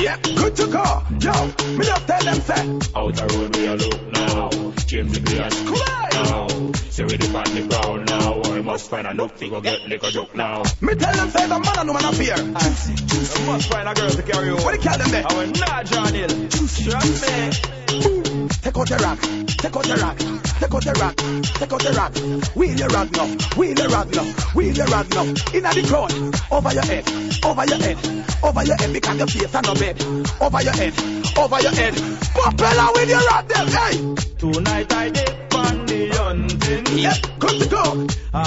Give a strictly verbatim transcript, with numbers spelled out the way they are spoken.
Yep, good to go. Yo, me just tell them say. Outer road we a look now. James the glass now. Say we the on the ground now. We must find a nook to go get liquor joke now. Me tell them say the man and woman appear. You must find a girl to carry on. What do you call them there? I will not John Hill. Trust me. Take out the rock, take out the rock, take out the rock, take out the rock. Wheel your rag now, wheel your rag now, wheel your rag now. Inna the crowd, over your head, over your head, over your head because your face are no bed. Over your head, over your head. Propeller with your rag them, hey. Tonight I did on the hunting. Yep, good to go.